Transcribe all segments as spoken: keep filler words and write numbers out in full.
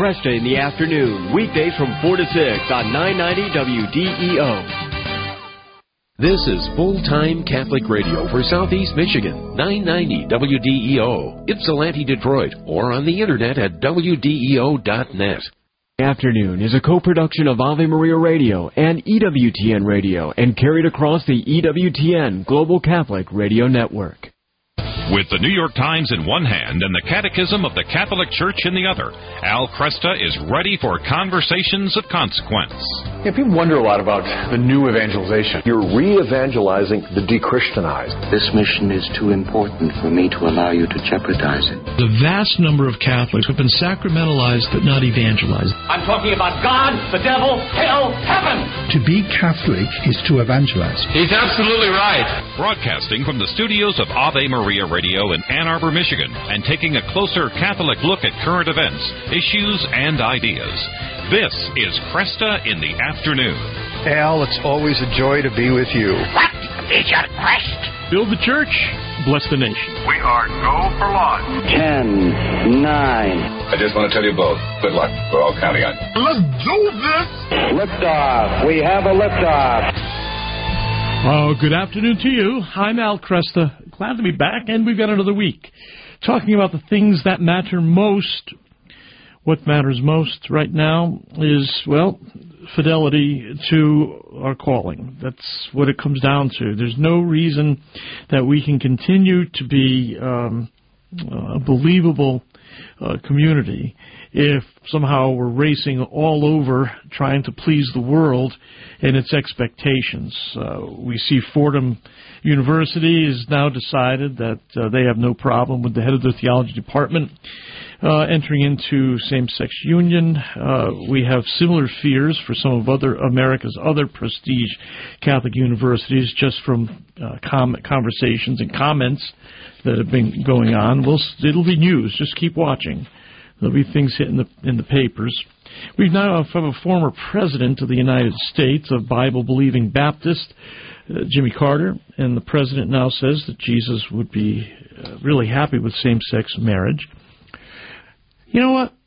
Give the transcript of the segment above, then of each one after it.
Cresta in the afternoon, weekdays from four to six on nine ninety W D E O. This is full-time Catholic radio for Southeast Michigan, nine ninety W D E O, Ypsilanti, Detroit, or on the internet at W D E O dot net. Afternoon is a co-production of Ave Maria Radio and E W T N Radio and carried across the E W T N Global Catholic Radio Network. With the New York Times in one hand and the Catechism of the Catholic Church in the other, Al Kresta is ready for conversations of consequence. Yeah, people wonder a lot about the new evangelization. You're re-evangelizing the de-Christianized. This mission is too important for me to allow you to jeopardize it. The vast number of Catholics have been sacramentalized but not evangelized. I'm talking about God, the devil, hell, heaven. To be Catholic is to evangelize. He's absolutely right. Broadcasting from the studios of Ave Maria Radio in Ann Arbor, Michigan, and taking a closer Catholic look at current events, issues, and ideas. This is Cresta in the Afternoon. Al, it's always a joy to be with you. What is your quest? Build the church, bless the nation. We are go for launch. Ten, nine. I just want to tell you both, good luck. We're all counting on you. Let's do this! Liftoff. We have a liftoff. Oh, good afternoon to you. I'm Al Kresta. Glad to be back, and we've got another week talking about the things that matter most. What matters most right now is, well, fidelity to our calling. That's what it comes down to. There's no reason that we can continue to be um, a believable uh, community if somehow we're racing all over trying to please the world and its expectations. Uh, we see Fordham University has now decided that uh, they have no problem with the head of their theology department uh, entering into same-sex union. Uh, we have similar fears for some of other America's other prestige Catholic universities just from uh, com- conversations and comments that have been going on. We'll, it'll be news. Just keep watching. There'll be things hitting the, in the papers. We now have a former president of the United States, a Bible-believing Baptist, uh, Jimmy Carter, and the president now says that Jesus would be uh, really happy with same-sex marriage. You know what?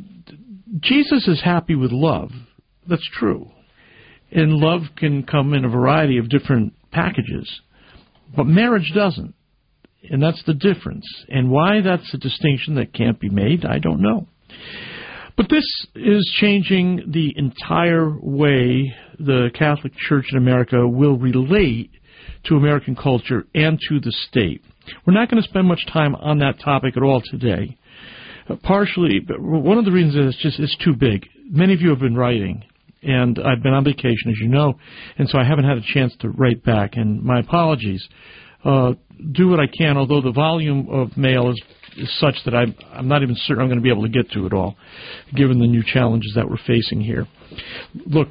Jesus is happy with love. That's true. And love can come in a variety of different packages. But marriage doesn't. And that's the difference. And why that's a distinction that can't be made, I don't know. But this is changing the entire way the Catholic Church in America will relate to American culture and to the state. We're not going to spend much time on that topic at all today. Uh, partially, but one of the reasons is it's just it's too big. Many of you have been writing, and I've been on vacation, as you know, and so I haven't had a chance to write back, and my apologies. Uh, do what I can, although the volume of mail is, is such that I'm, I'm not even certain I'm going to be able to get to it all, given the new challenges that we're facing here. Look,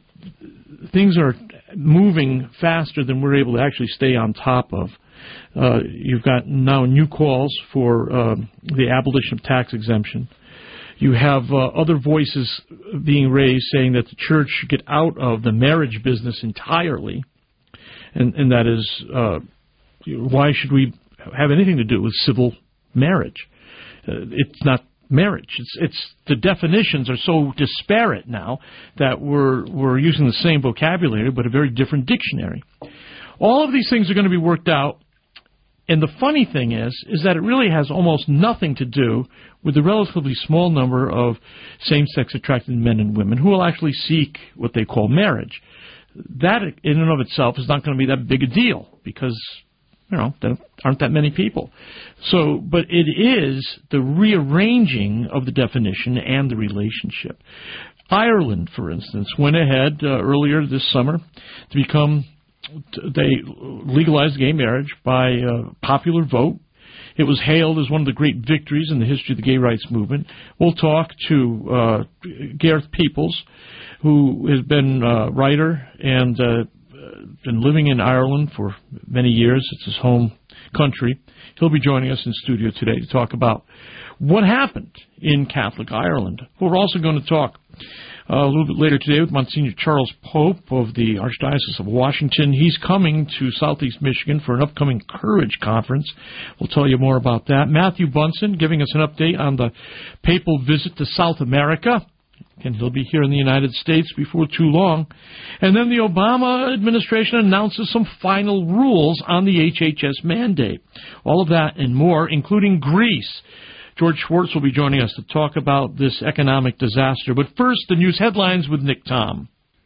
things are moving faster than we're able to actually stay on top of. Uh, you've got now new calls for uh, the abolition of tax exemption. You have uh, other voices being raised saying that the church should get out of the marriage business entirely, and, and that is... Uh, why should we have anything to do with civil marriage? Uh, it's not marriage. It's, it's the definitions are so disparate now that we're we're using the same vocabulary but a very different dictionary. All of these things are going to be worked out, and the funny thing is, is that it really has almost nothing to do with the relatively small number of same-sex attracted men and women who will actually seek what they call marriage. That, in and of itself, is not going to be that big a deal because, you know, there aren't that many people. So, but it is the rearranging of the definition and the relationship. Ireland, for instance, went ahead uh, earlier this summer to become, they legalized gay marriage by uh, popular vote. It was hailed as one of the great victories in the history of the gay rights movement. We'll talk to uh, Gareth Peoples, who has been a writer and uh, been living in Ireland for many years. It's his home country. He'll be joining us in studio today to talk about what happened in Catholic Ireland. We're also going to talk uh, a little bit later today with Monsignor Charles Pope of the Archdiocese of Washington. He's coming to Southeast Michigan for an upcoming Courage Conference. We'll tell you more about that. Matthew Bunson giving us an update on the papal visit to South America. And he'll be here in the United States before too long. And then the Obama administration announces some final rules on the H H S mandate. All of that and more, including Greece. George Schwartz will be joining us to talk about this economic disaster. But first, the news headlines with Nick Tom.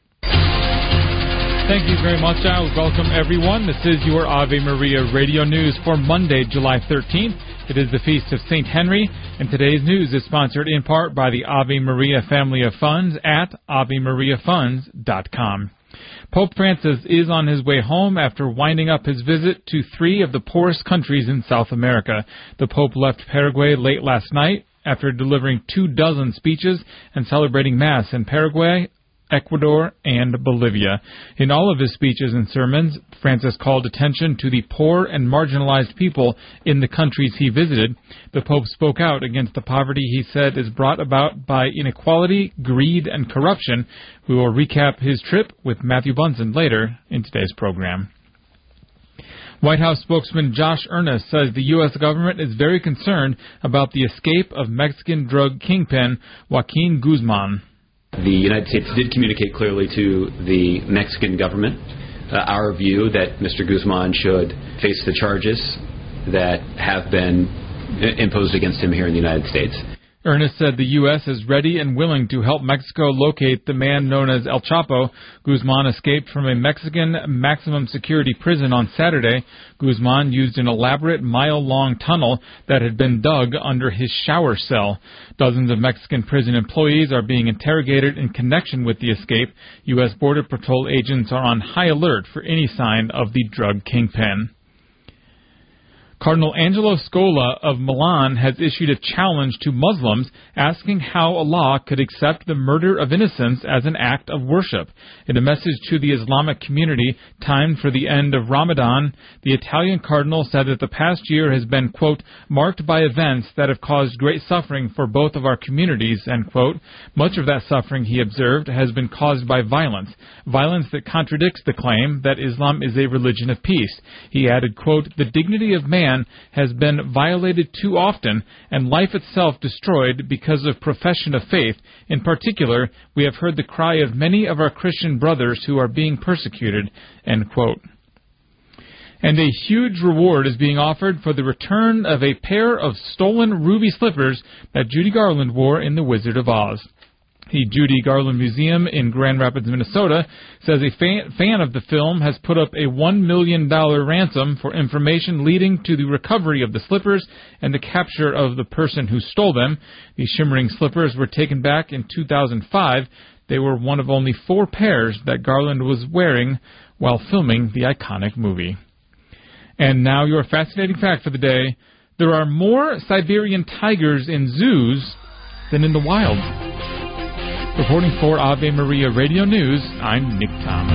Thank you very much, Al. Welcome, everyone. This is your Ave Maria Radio News for Monday, July thirteenth. It is the Feast of Saint Henry, and today's news is sponsored in part by the Ave Maria family of funds at ave maria funds dot com. Pope Francis is on his way home after winding up his visit to three of the poorest countries in South America. The Pope left Paraguay late last night after delivering two dozen speeches and celebrating Mass in Paraguay, Ecuador, and Bolivia. In all of his speeches and sermons, Francis called attention to the poor and marginalized people in the countries he visited. The Pope spoke out against the poverty he said is brought about by inequality, greed, and corruption. We will recap his trip with Matthew Bunson later in today's program. White House spokesman Josh Earnest says the U S government is very concerned about the escape of Mexican drug kingpin Joaquin Guzman. The United States did communicate clearly to the Mexican government uh, our view that Mister Guzman should face the charges that have been imposed against him here in the United States. Ernest said the U S is ready and willing to help Mexico locate the man known as El Chapo. Guzman escaped from a Mexican maximum security prison on Saturday. Guzman used an elaborate mile-long tunnel that had been dug under his shower cell. Dozens of Mexican prison employees are being interrogated in connection with the escape. U S Border Patrol agents are on high alert for any sign of the drug kingpin. Cardinal Angelo Scola of Milan has issued a challenge to Muslims asking how Allah could accept the murder of innocents as an act of worship. In a message to the Islamic community timed for the end of Ramadan, the Italian cardinal said that the past year has been, quote, marked by events that have caused great suffering for both of our communities, end quote. Much of that suffering, he observed, has been caused by violence, violence that contradicts the claim that Islam is a religion of peace. He added, quote, the dignity of man has been violated too often and life itself destroyed because of profession of faith. In particular, we have heard the cry of many of our Christian brothers who are being persecuted, end quote. And a huge reward is being offered for the return of a pair of stolen ruby slippers that Judy Garland wore in The Wizard of Oz. The Judy Garland Museum in Grand Rapids, Minnesota, says a fan, fan of the film has put up a one million dollars ransom for information leading to the recovery of the slippers and the capture of the person who stole them. The shimmering slippers were taken back in two thousand five. They were one of only four pairs that Garland was wearing while filming the iconic movie. And now your fascinating fact for the day. There are more Siberian tigers in zoos than in the wild. Reporting for Ave Maria Radio News, I'm Nick Tom.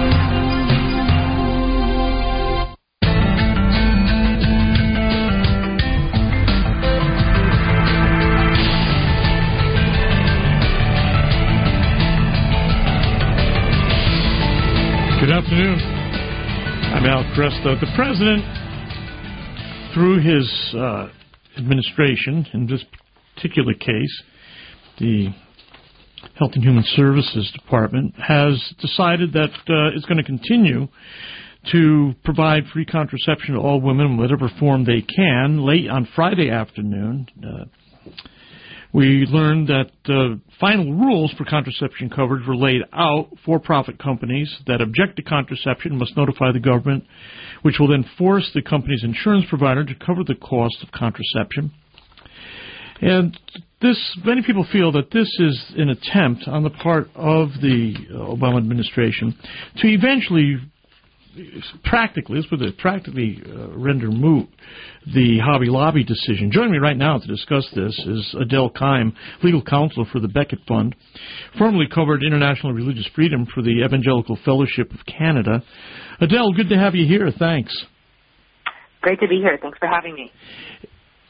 Good afternoon. I'm Al Cresta. The President, through his uh, administration, in this particular case, the Health and Human Services Department, has decided that uh, it's going to continue to provide free contraception to all women in whatever form they can. Late on Friday afternoon, uh, we learned that uh, final rules for contraception coverage were laid out. For-profit companies that object to contraception must notify the government, which will then force the company's insurance provider to cover the cost of contraception. And this, many people feel that this is an attempt on the part of the Obama administration to eventually, practically, let's put it, practically uh, render moot the Hobby Lobby decision. Joining me right now to discuss this is Adele Keim, legal counsel for the Becket Fund, formerly covered international religious freedom for the Evangelical Fellowship of Canada. Adele, good to have you here. Thanks. Great to be here. Thanks for having me.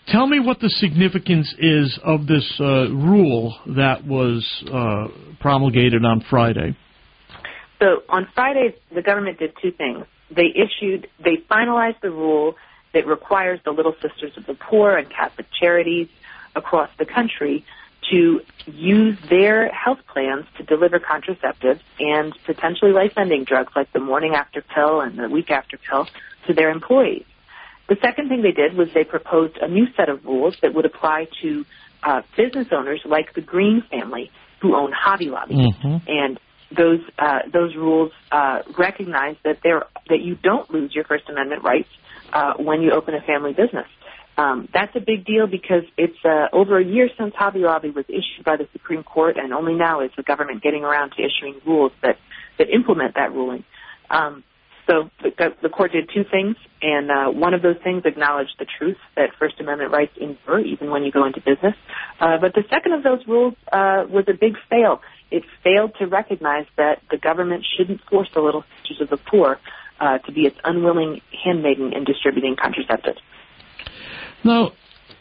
Tell me what the significance is of this uh, rule that was uh, promulgated on Friday. So on Friday, the government did two things. They issued, they finalized the rule that requires the Little Sisters of the Poor and Catholic charities across the country to use their health plans to deliver contraceptives and potentially life-ending drugs like the morning after pill and the week after pill to their employees. The second thing they did was they proposed a new set of rules that would apply to uh, business owners like the Green family who own Hobby Lobby. Mm-hmm. And those uh, those rules uh, recognize that there that you don't lose your First Amendment rights uh, when you open a family business. Um, that's a big deal because it's uh, over a year since Hobby Lobby was issued by the Supreme Court, and only now is the government getting around to issuing rules that, that implement that ruling. Um, so the, the court did two things, and uh, one of those things acknowledged the truth that First Amendment rights endure even when you go into business. Uh, but the second of those rules uh, was a big fail. It failed to recognize that the government shouldn't force the Little Sisters of the Poor uh, to be its unwilling handmaiden in distributing contraceptives. Now,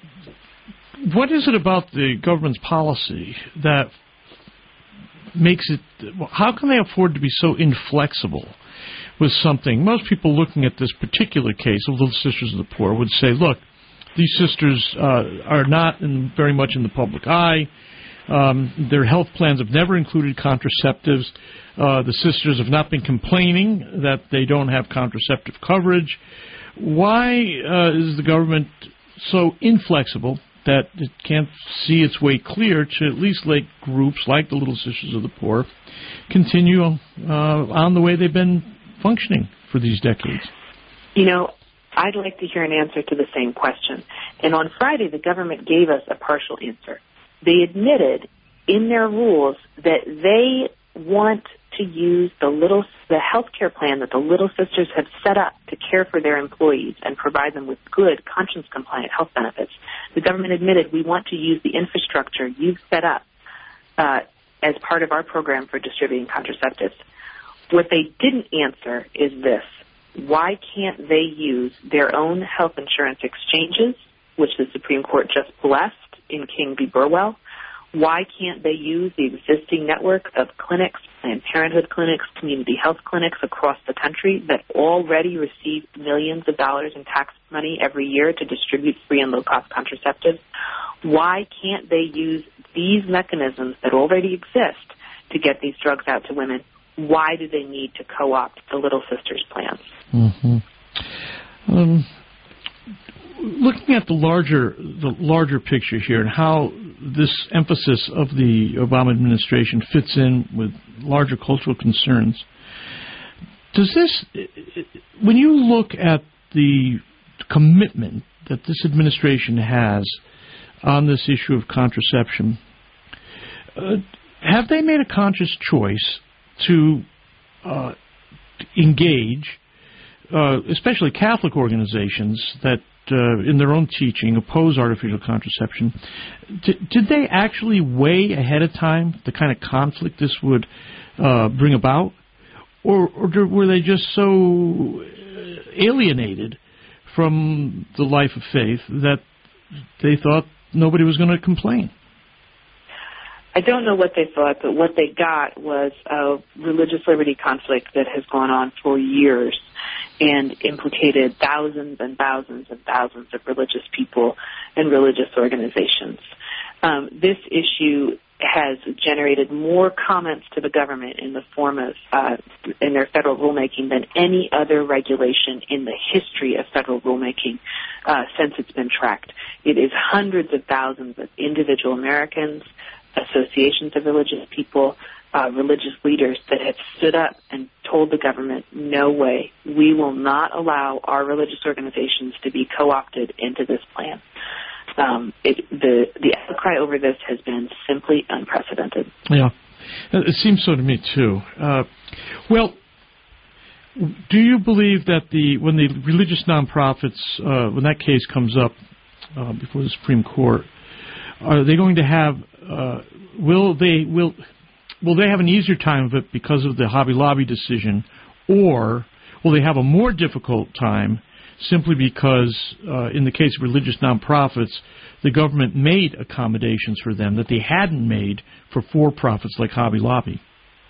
what is it about the government's policy that makes it, how can they afford to be so inflexible with something? Most people looking at this particular case of Little Sisters of the Poor would say, look, these sisters uh, are not in, very much in the public eye. Um, their health plans have never included contraceptives. Uh, the sisters have not been complaining that they don't have contraceptive coverage. Why uh, is the government so inflexible that it can't see its way clear to at least let groups like the Little Sisters of the Poor continue uh, on the way they've been functioning for these decades? You know, I'd like to hear an answer to the same question. And on Friday, the government gave us a partial answer. They admitted in their rules that they want to use the little the health care plan that the Little Sisters have set up to care for their employees and provide them with good, conscience-compliant health benefits. The government admitted we want to use the infrastructure you've set up uh, as part of our program for distributing contraceptives. What they didn't answer is this. Why can't they use their own health insurance exchanges, which the Supreme Court just blessed in King v. Burwell? Why can't they use the existing network of clinics, Planned Parenthood clinics, community health clinics across the country that already receive millions of dollars in tax money every year to distribute free and low-cost contraceptives? Why can't they use these mechanisms that already exist to get these drugs out to women? Why do they need to co-opt the Little Sisters plans? Mm-hmm. Um, looking at the larger the larger picture here and how this emphasis of the Obama administration fits in with larger cultural concerns, does this, when you look at the commitment that this administration has on this issue of contraception, uh, have they made a conscious choice to uh, engage, uh, especially Catholic organizations that uh, in their own teaching oppose artificial contraception? D- did they actually weigh ahead of time the kind of conflict this would uh, bring about? Or, or were they just so alienated from the life of faith that they thought nobody was going to complain? I don't know what they thought, but what they got was a religious liberty conflict that has gone on for years and implicated thousands and thousands and thousands of religious people and religious organizations. Um, this issue has generated more comments to the government in the form of, uh, in their federal rulemaking than any other regulation in the history of federal rulemaking uh, since it's been tracked. It is hundreds of thousands of individual Americans, associations of religious people, uh, religious leaders that have stood up and told the government, no way, we will not allow our religious organizations to be co-opted into this plan. Um, it, the the outcry over this has been simply unprecedented. Yeah, it seems so to me too. Uh, well, do you believe that the when the religious nonprofits, uh, when that case comes up uh, before the Supreme Court, are they going to have? Uh, will they will will they have an easier time of it because of the Hobby Lobby decision, or will they have a more difficult time simply because, uh, in the case of religious nonprofits, the government made accommodations for them that they hadn't made for for-profits like Hobby Lobby.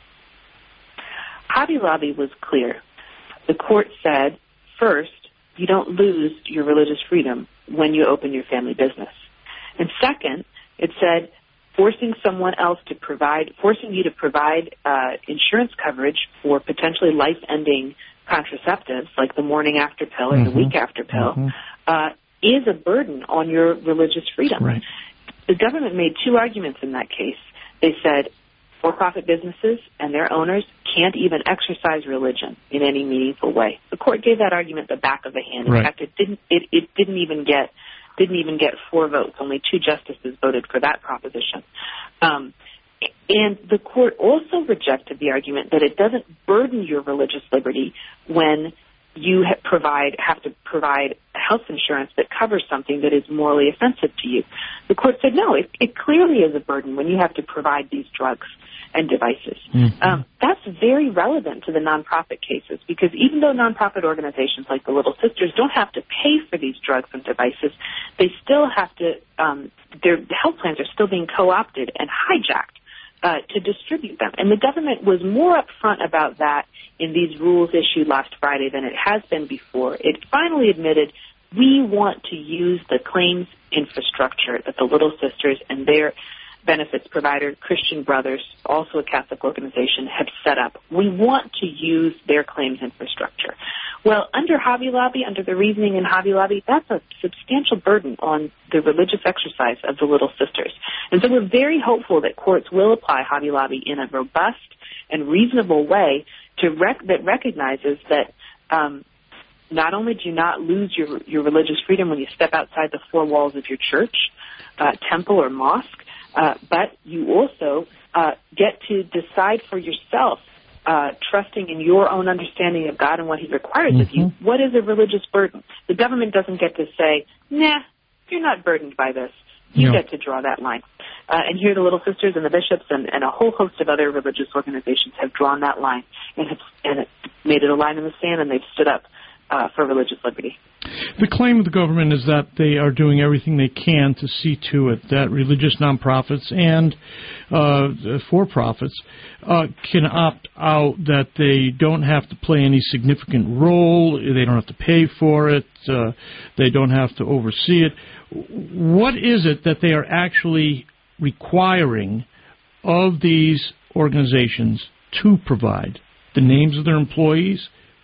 Hobby Lobby was clear. The court said, first, you don't lose your religious freedom when you open your family business. And second, it said forcing someone else to provide, forcing you to provide uh, insurance coverage for potentially life-ending contraceptives like the morning after pill or mm-hmm. the week after pill mm-hmm. uh, is a burden on your religious freedom. Right. The government made two arguments in that case. They said for-profit businesses and their owners can't even exercise religion in any meaningful way. The court gave that argument the back of the hand. In right. fact, it didn't. It, it didn't even get didn't even get four votes. Only two justices voted for that proposition. Um, and the court also rejected the argument that it doesn't burden your religious liberty when you ha- provide have to provide health insurance that covers something that is morally offensive to you. The court said no, it, it clearly is a burden when you have to provide these drugs and devices. Mm-hmm. Um, that's very relevant to the nonprofit cases because even though nonprofit organizations like the Little Sisters don't have to pay for these drugs and devices, they still have to, um, their health plans are still being co-opted and hijacked Uh, to distribute them. And the government was more upfront about that in these rules issued last Friday than it has been before. It finally admitted, we want to use the claims infrastructure that the Little Sisters and their benefits provider, Christian Brothers, also a Catholic organization, have set up. We want to use their claims infrastructure. Well, under Hobby Lobby, under the reasoning in Hobby Lobby, that's a substantial burden on the religious exercise of the Little Sisters. And so we're very hopeful that courts will apply Hobby Lobby in a robust and reasonable way to rec- that recognizes that um, not only do you not lose your, your religious freedom when you step outside the four walls of your church, uh, temple, or mosque, uh, but you also uh, get to decide for yourself, Uh, trusting in your own understanding of God and what He requires mm-hmm. of you, what is a religious burden? The government doesn't get to say, nah, you're not burdened by this. You no. get to draw that line. Uh, and here the Little Sisters and the bishops and, and a whole host of other religious organizations have drawn that line and have and it made it a line in the sand, and they've stood up uh, for religious liberty. The claim of the government is that they are doing everything they can to see to it that religious nonprofits and uh, for-profits uh, can opt out, that they don't have to play any significant role, they don't have to pay for it, uh, they don't have to oversee it. What is it that they are actually requiring of these organizations to provide? The names of their employees?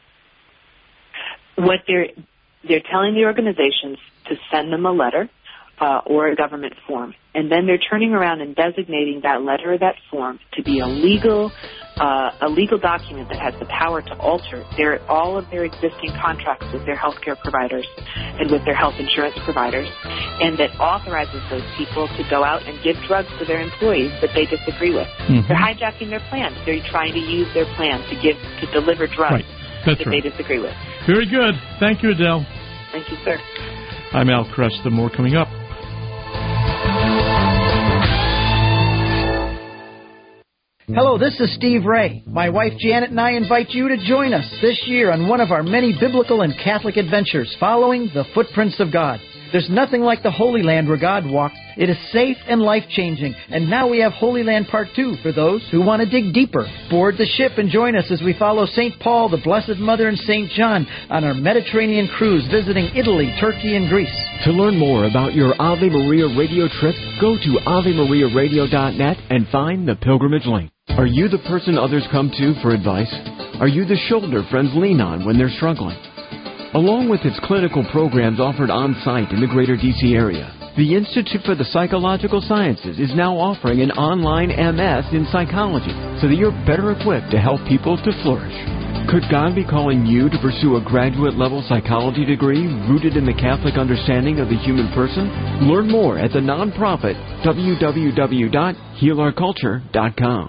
What they're They're telling the organizations to send them a letter uh, or a government form, and then they're turning around and designating that letter or that form to be a legal, uh, a legal document that has the power to alter their all of their existing contracts with their healthcare providers and with their health insurance providers, and that authorizes those people to go out and give drugs to their employees that they disagree with. Mm-hmm. They're hijacking their plans. They're trying to use their plan to give to deliver drugs. Right. That's that right. they disagree with. Very good. Thank you, Adele. Thank you, sir. I'm Al Kresta. More coming up. Hello, this is Steve Ray. My wife Janet and I invite you to join us this year on one of our many biblical and Catholic adventures following the footprints of God. There's nothing like the Holy Land where God walked. It is safe and life-changing. And now we have Holy Land Part two for those who want to dig deeper. Board the ship and join us as we follow Saint Paul, the Blessed Mother, and Saint John on our Mediterranean cruise visiting Italy, Turkey, and Greece. To learn more about your Ave Maria radio trip, go to ave maria radio dot net and find the pilgrimage link. Are you the person others come to for advice? Are you the shoulder friends lean on when they're struggling? Along with its clinical programs offered on-site in the greater D C area, the Institute for the Psychological Sciences is now offering an online M S in psychology so that you're better equipped to help people to flourish. Could God be calling you to pursue a graduate-level psychology degree rooted in the Catholic understanding of the human person? Learn more at the nonprofit w w w dot heal our culture dot com.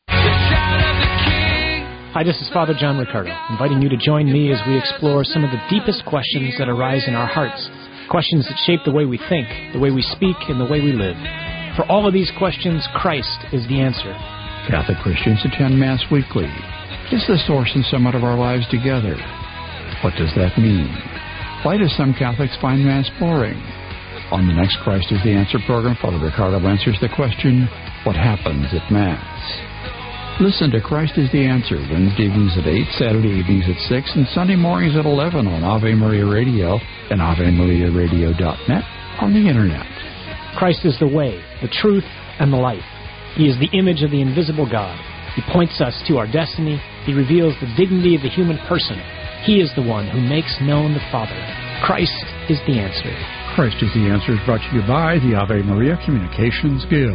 Hi, this is Father John Riccardo, inviting you to join me as we explore some of the deepest questions that arise in our hearts, questions that shape the way we think, the way we speak, and the way we live. For all of these questions, Christ is the answer. Catholic Christians attend Mass weekly. It's the source and summit of our lives together. What does that mean? Why do some Catholics find Mass boring? On the next Christ is the Answer program, Father Ricardo answers the question, what happens at Mass? Listen to Christ is the Answer, Wednesday evenings at eight, Saturday evenings at six, and Sunday mornings at eleven on Ave Maria Radio and Ave Maria Radio dot net on the Internet. Christ is the way, the truth, and the life. He is the image of the invisible God. He points us to our destiny. He reveals the dignity of the human person. He is the one who makes known the Father. Christ is the Answer. Christ is the Answer is brought to you by the Ave Maria Communications Guild.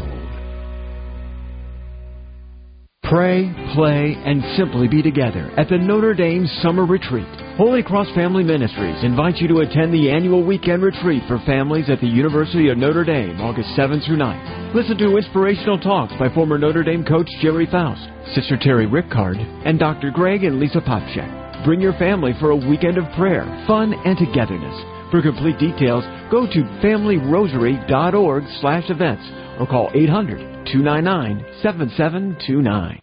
Pray, play, and simply be together at the Notre Dame Summer Retreat. Holy Cross Family Ministries invites you to attend the annual weekend retreat for families at the University of Notre Dame, August seventh through ninth. Listen to inspirational talks by former Notre Dame coach Jerry Faust, Sister Terry Rickard, and Doctor Greg and Lisa Popchak. Bring your family for a weekend of prayer, fun, and togetherness. For complete details, go to family rosary dot org slash events or call eight hundred, two nine nine, seven seven two nine.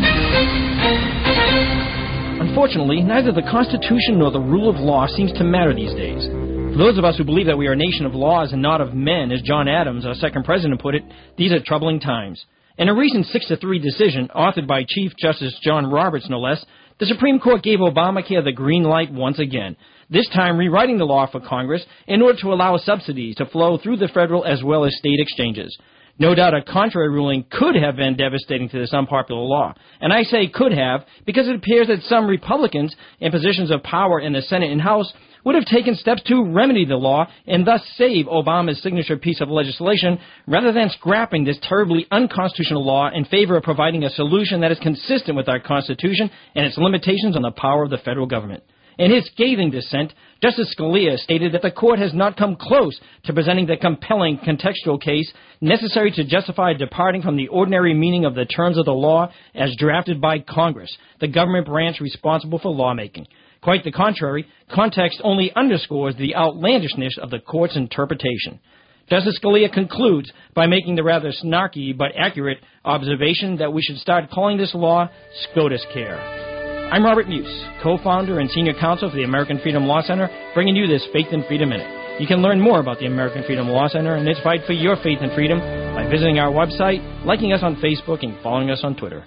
Unfortunately, neither the Constitution nor the rule of law seems to matter these days. For those of us who believe that we are a nation of laws and not of men, as John Adams, our second president, put it, these are troubling times. In a recent six to three decision, authored by Chief Justice John Roberts, no less, the Supreme Court gave Obamacare the green light once again, this time rewriting the law for Congress in order to allow subsidies to flow through the federal as well as state exchanges. No doubt a contrary ruling could have been devastating to this unpopular law. And I say could have because it appears that some Republicans in positions of power in the Senate and House would have taken steps to remedy the law and thus save Obama's signature piece of legislation rather than scrapping this terribly unconstitutional law in favor of providing a solution that is consistent with our Constitution and its limitations on the power of the federal government. In his scathing dissent, Justice Scalia stated that the court has not come close to presenting the compelling contextual case necessary to justify departing from the ordinary meaning of the terms of the law as drafted by Congress, the government branch responsible for lawmaking. Quite the contrary, context only underscores the outlandishness of the court's interpretation. Justice Scalia concludes by making the rather snarky but accurate observation that we should start calling this law SCOTUS care. I'm Robert Muse, co-founder and senior counsel for the American Freedom Law Center, bringing you this Faith and Freedom Minute. You can learn more about the American Freedom Law Center and its fight for your faith and freedom by visiting our website, liking us on Facebook, and following us on Twitter.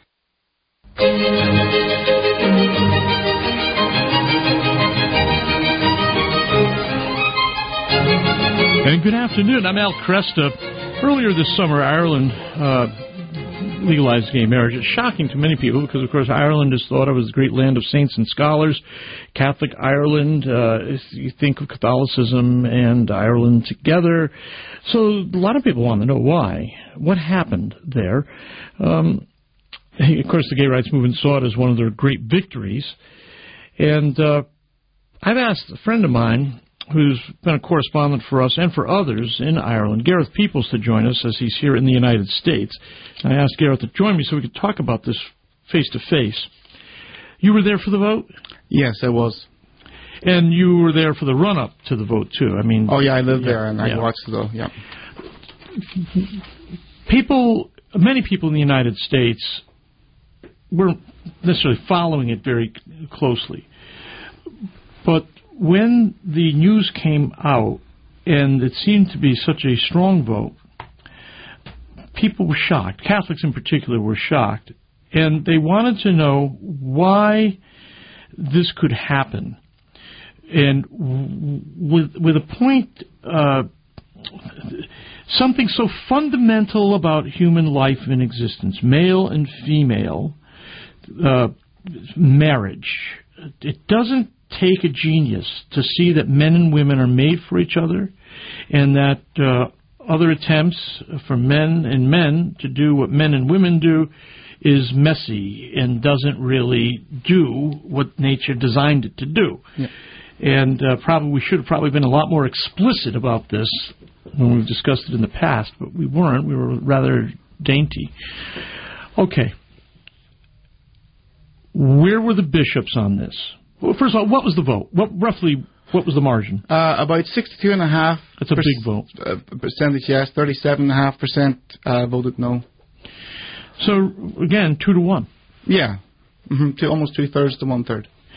And good afternoon. I'm Al Cresta. Earlier this summer, Ireland uh, legalized gay marriage. It's shocking to many people because, of course, Ireland is thought of as the great land of saints and scholars. Catholic Ireland, uh, you think of Catholicism and Ireland together. So a lot of people want to know why. What happened there? Um, of course, the gay rights movement saw it as one of their great victories. And uh, I've asked a friend of mine who's been a correspondent for us and for others in Ireland, Gareth Peoples, to join us as he's here in the United States. And I asked Gareth to join me so we could talk about this face-to-face. You were there for the vote? Yes, I was. And you were there for the run-up to the vote, too. I mean, oh, yeah, I lived yeah, there, and yeah. I watched the vote, yeah. People, many people in the United States weren't necessarily following it very closely. But when the news came out, and it seemed to be such a strong vote, people were shocked. Catholics in particular were shocked. And they wanted to know why this could happen. And with, with a point, uh, something so fundamental about human life and existence, male and female, uh, marriage, it doesn't take a genius to see that men and women are made for each other, and that uh, other attempts for men and men to do what men and women do is messy and doesn't really do what nature designed it to do. Yeah. And uh, probably we should have probably been a lot more explicit about this when we've discussed it in the past, but we weren't. We were rather dainty. Okay. Where were the bishops on this? Well, first of all, what was the vote? What roughly, what was the margin? Uh, about sixty-two and a half. That's a per- big vote. Uh, percentage, yes. Thirty-seven and a half percent uh, voted no. So again, two to one. Yeah, mm-hmm. to almost two thirds to one third.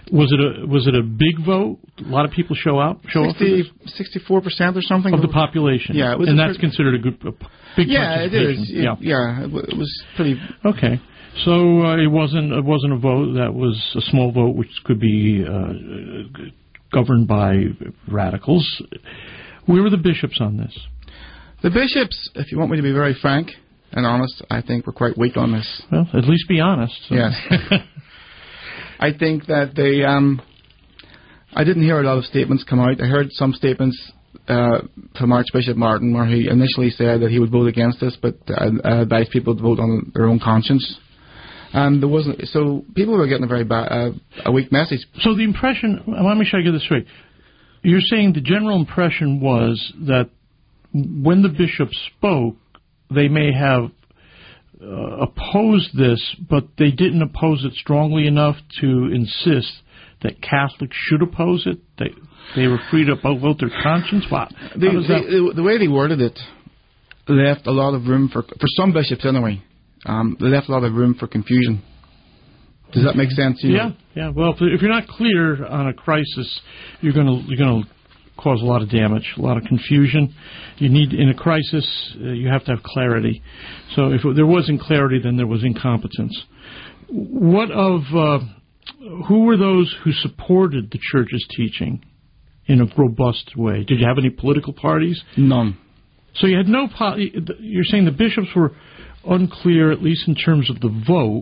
Was it a was it a big vote? A lot of people show out, show sixty, up for this? sixty-four percent or something of the population. Yeah, it was and a that's pretty, considered a good, a big yeah, it participation. is. It, yeah, yeah, it, it was pretty. Okay, so uh, it wasn't it wasn't a vote that was a small vote, which could be uh, governed by radicals. Where were the bishops on this? The bishops, if you want me to be very frank and honest, I think were quite weak on this. Well, at least be honest. So. Yes. I think that they, um, I didn't hear a lot of statements come out. I heard some statements uh, from Archbishop Martin where he initially said that he would vote against this, but uh, uh, advised people to vote on their own conscience. And there wasn't, so people were getting a very bad, uh, a weak message. So the impression, let me sure I get this straight. You're saying the general impression was that when the bishops spoke, they may have Uh, opposed this, but they didn't oppose it strongly enough to insist that Catholics should oppose it. They they were free to vote their conscience. Wow. The, the, the way they worded it left a lot of room for for some bishops anyway. Um, they left a lot of room for confusion. Does that make sense to you? Yeah, yeah. Well, if, if you're not clear on a crisis, you're going to you're going to cause a lot of damage, a lot of confusion. You need, in a crisis, uh, you have to have clarity. So if there wasn't clarity, then there was incompetence. What of, uh, who were those who supported the Church's teaching in a robust way? Did you have any political parties? None. So you had no, po- you're saying the bishops were unclear, at least in terms of the vote.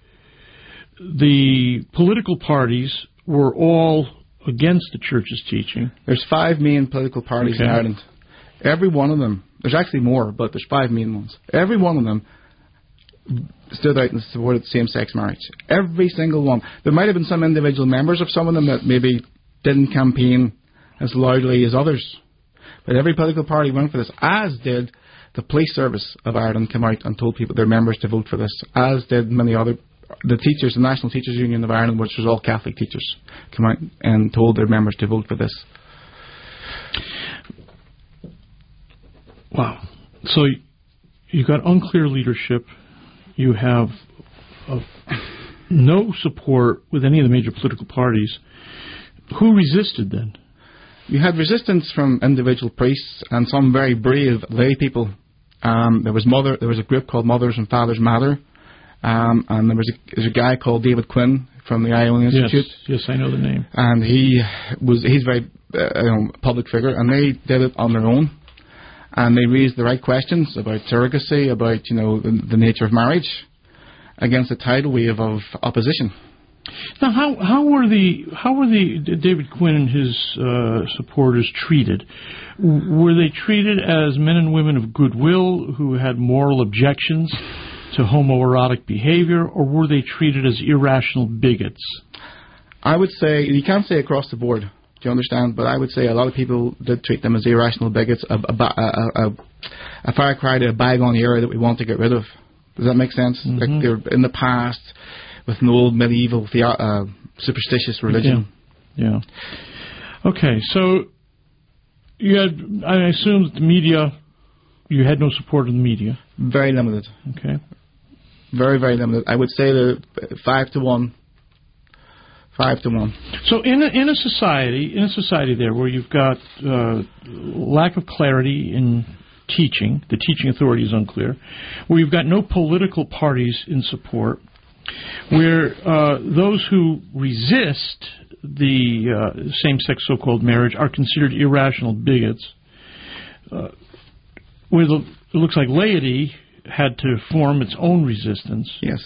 The political parties were all against the Church's teaching. There's five main political parties okay. in Ireland. Every one of them, there's actually more, but there's five main ones. Every one of them stood out and supported same-sex marriage. Every single one. There might have been some individual members of some of them that maybe didn't campaign as loudly as others. But every political party went for this, as did the police service of Ireland come out and told people, their members, to vote for this, as did many other. The teachers, the National Teachers Union of Ireland, which was all Catholic teachers, come out and told their members to vote for this. Wow. So you've got unclear leadership. You have uh, no support with any of the major political parties. Who resisted then? You had resistance from individual priests and some very brave lay people. Um, there was mother. There was a group called Mothers and Fathers Matter. Um, and there was a, there's a guy called David Quinn from the Iona Institute. Yes, yes, I know the name. And he was he's a very uh, you know, public figure, and they did it on their own. And they raised the right questions about surrogacy, about you know the, the nature of marriage, against a tidal wave of opposition. Now, how how were the how were the David Quinn and his uh, supporters treated? Were they treated as men and women of goodwill who had moral objections to homoerotic behavior, or were they treated as irrational bigots? I would say, you can't say across the board, do you understand? But I would say a lot of people did treat them as irrational bigots, a, a, a, a, a far cry to a bygone era that we want to get rid of. Does that make sense? Mm-hmm. Like they're in the past with an old medieval the, uh, superstitious religion. Yeah. yeah. Okay, so you had, I assume that the media, you had no support in the media. Very limited. Okay. Very, very limited. I would say that five to one. Five to one. So in a, in a society, in a society there where you've got uh, lack of clarity in teaching, the teaching authority is unclear, where you've got no political parties in support, where uh, those who resist the uh, same-sex so-called marriage are considered irrational bigots, uh, where the, it looks like laity had to form its own resistance. Yes.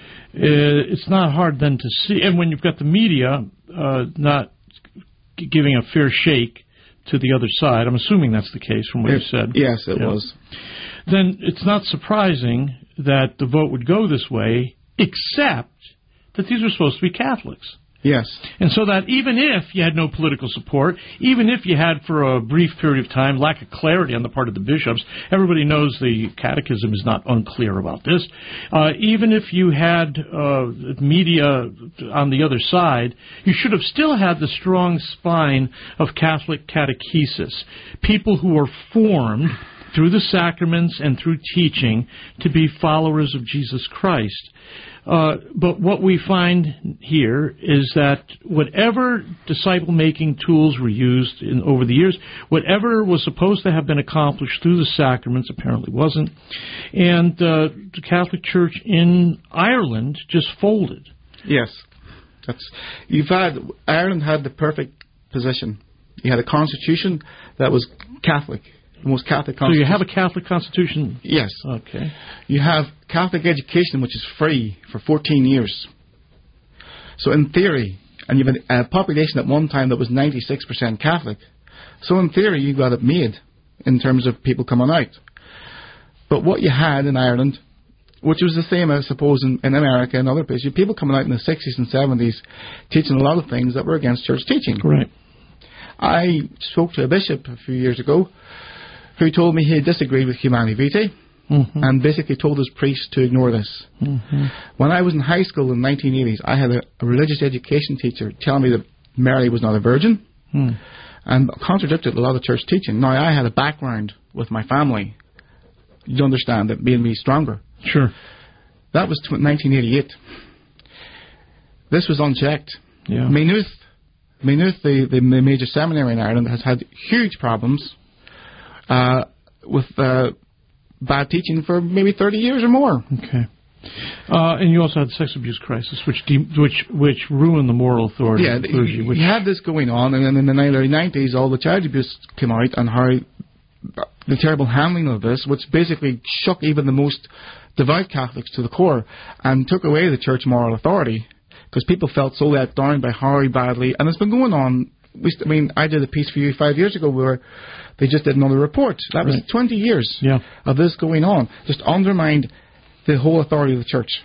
Uh, it's not hard then to see, and when you've got the media uh, not g- giving a fair shake to the other side, I'm assuming that's the case from what it, you said. Yes, it yeah. was. Then it's not surprising that the vote would go this way, except that these are supposed to be Catholics. Yes. And so that even if you had no political support, even if you had for a brief period of time lack of clarity on the part of the bishops, everybody knows the catechism is not unclear about this, uh, even if you had uh, media on the other side, you should have still had the strong spine of Catholic catechesis, people who are formed through the sacraments and through teaching, to be followers of Jesus Christ. Uh, but what we find here is that whatever disciple-making tools were used in, over the years, whatever was supposed to have been accomplished through the sacraments apparently wasn't. And uh, the Catholic Church in Ireland just folded. Yes. That's, you've had, Ireland had the perfect position. You had a constitution that was Catholic. The most Catholic constitution. So you have a Catholic constitution? Yes. Okay. You have Catholic education, which is free for fourteen years. So in theory, and you have a population at one time that was ninety-six percent Catholic. So in theory, you got it made in terms of people coming out. But what you had in Ireland, which was the same, I suppose, in, in America and other places, you had people coming out in the sixties and seventies teaching a lot of things that were against church teaching. Right. I spoke to a bishop a few years ago who told me he disagreed with Humanae Vitae, mm-hmm. and basically told his priests to ignore this. Mm-hmm. When I was in high school in the nineteen eighties, I had a, a religious education teacher tell me that Mary was not a virgin, mm. and contradicted a lot of church teaching. Now, I had a background with my family. You understand that made me stronger. Sure. That was nineteen eighty-eight. This was unchecked. Yeah. Maynooth, Maynooth, the, the major seminary in Ireland, has had huge problems Uh, with uh, bad teaching for maybe thirty years or more. Okay. Uh, and you also had the sex abuse crisis, which de- which which ruined the moral authority yeah, of the clergy. You which had this going on, and then in the early nineties, all the child abuse came out, and how the terrible handling of this, which basically shook even the most devout Catholics to the core, and took away the church moral authority, because people felt so let down by how badly, and it's been going on. We, I mean, I did a piece for you five years ago where they just did another report. That was right. twenty years yeah. of this going on. Just undermined the whole authority of the church.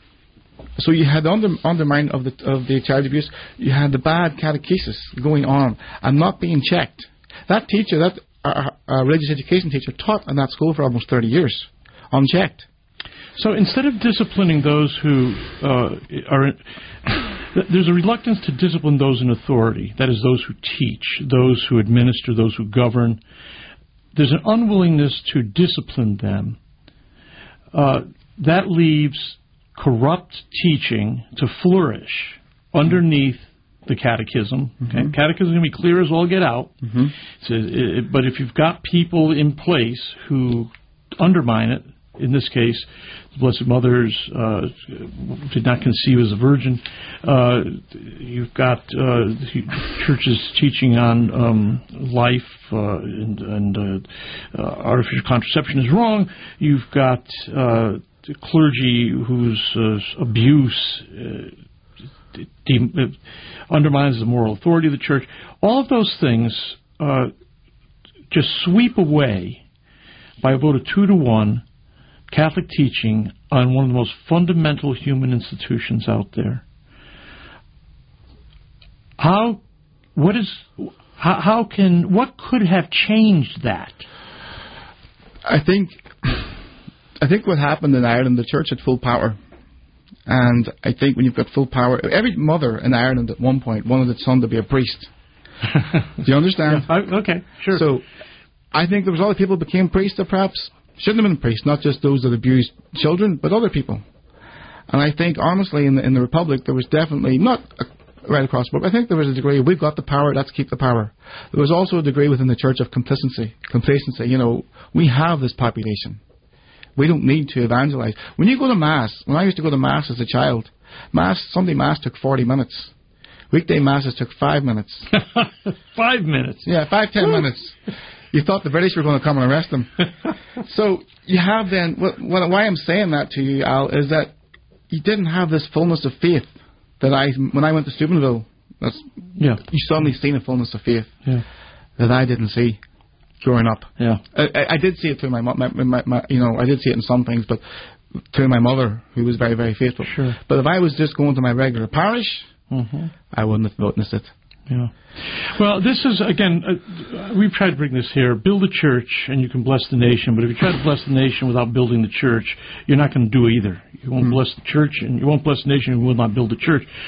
So you had the under, undermine of the of the child abuse. You had the bad catechesis going on and not being checked. That teacher, that uh, uh, religious education teacher, taught in that school for almost thirty years, unchecked. So instead of disciplining those who uh, are... In, there's a reluctance to discipline those in authority, that is, those who teach, those who administer, those who govern. There's an unwillingness to discipline them. Uh, that leaves corrupt teaching to flourish underneath the catechism. Okay? Mm-hmm. Catechism is going to be clear as all get out. Mm-hmm. So it, but if you've got people in place who undermine it, in this case, the Blessed Mother's uh, did not conceive as a virgin. Uh, you've got uh, churches teaching on um, life uh, and, and uh, uh, artificial contraception is wrong. You've got uh, clergy whose uh, abuse uh, de- uh, undermines the moral authority of the church. All of those things uh, just sweep away by a vote of two to one Catholic teaching on one of the most fundamental human institutions out there. How, what is, how, how can, what could have changed that? I think, I think what happened in Ireland, the church had full power. And I think when you've got full power, every mother in Ireland at one point wanted its son to be a priest. Do you understand? Yeah, I, okay, sure. So I think there was a lot of people who became priests that perhaps shouldn't have been priests, not just those that abused children, but other people. And I think, honestly, in the, in the Republic, there was definitely, not a, right across the board, I think there was a degree of, we've got the power, let's keep the power. There was also a degree within the church of complacency. Complacency, you know, we have this population. We don't need to evangelize. When you go to Mass, when I used to go to Mass as a child, Mass, Sunday Mass took forty minutes. Weekday Masses took five minutes. Five minutes? Yeah, five, ten minutes. You thought the British were going to come and arrest them. So you have then, what, what, why I'm saying that to you, Al, is that you didn't have this fullness of faith that I, when I went to Steubenville, that's, yeah. you suddenly seen a fullness of faith yeah. that I didn't see growing up. Yeah, I, I, I did see it through my, my, my, my, you know, I did see it in some things, but through my mother, who was very, very faithful. Sure. But if I was just going to my regular parish, mm-hmm. I wouldn't have witnessed it. Yeah. Well, this is, again, uh, we've tried to bring this here. Build a church and you can bless the nation. But if you try to bless the nation without building the church, you're not going to do either. You won't mm. bless the church and you won't bless the nation and you will not build the church.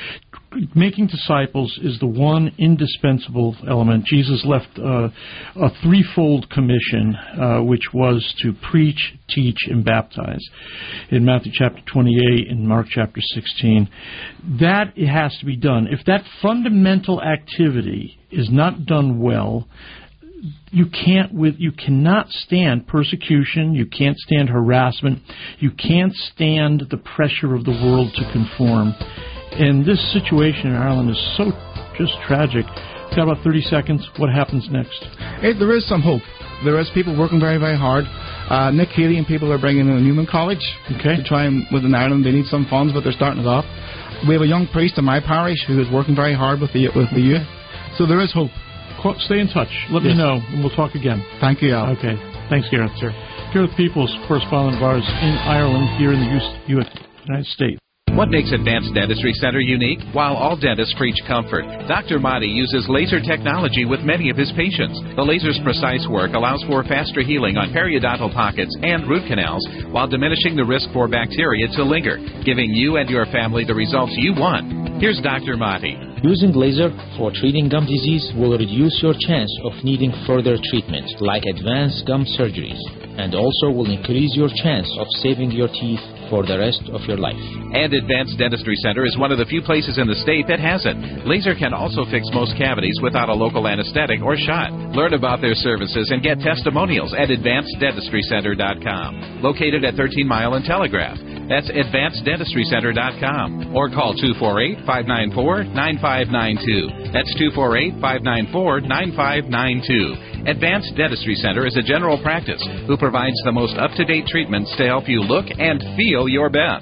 making disciples is the one indispensable element. Jesus left uh, a threefold commission, uh, which was to preach, teach, and baptize. In Matthew chapter twenty-eight and Mark chapter sixteen, that has to be done. If that fundamental activity is not done well, you can't with you cannot stand persecution, you can't stand harassment, you can't stand the pressure of the world to conform. And this situation in Ireland is so just tragic. Got about thirty seconds. What happens next? Hey, there is some hope. There is people working very, very hard. Uh, Nick Healy and people are bringing in a Newman College okay. to try and, within Ireland, they need some funds, but they're starting it off. We have a young priest in my parish who is working very hard with the with the youth. So there is hope. Stay in touch. Let yes. me know, and we'll talk again. Thank you, Al. Okay. Thanks, Gareth. Sir. Gareth Peoples, correspondent of ours in Ireland, here in the United States. What makes Advanced Dentistry Center unique? While all dentists preach comfort, Doctor Mahdi uses laser technology with many of his patients. The laser's precise work allows for faster healing on periodontal pockets and root canals while diminishing the risk for bacteria to linger, giving you and your family the results you want. Here's Doctor Mahdi. Using laser for treating gum disease will reduce your chance of needing further treatment, like advanced gum surgeries, and also will increase your chance of saving your teeth for the rest of your life. And Advanced Dentistry Center is one of the few places in the state that has it. Laser can also fix most cavities without a local anesthetic or shot. Learn about their services and get testimonials at advanced dentistry center dot com. Located at thirteen Mile and Telegraph. That's advanced dentistry center dot com. Or call two four eight, five nine four, nine five nine two. That's two four eight, five nine four, nine five nine two. Advanced Dentistry Center is a general practice who provides the most up-to-date treatments to help you look and feel your best.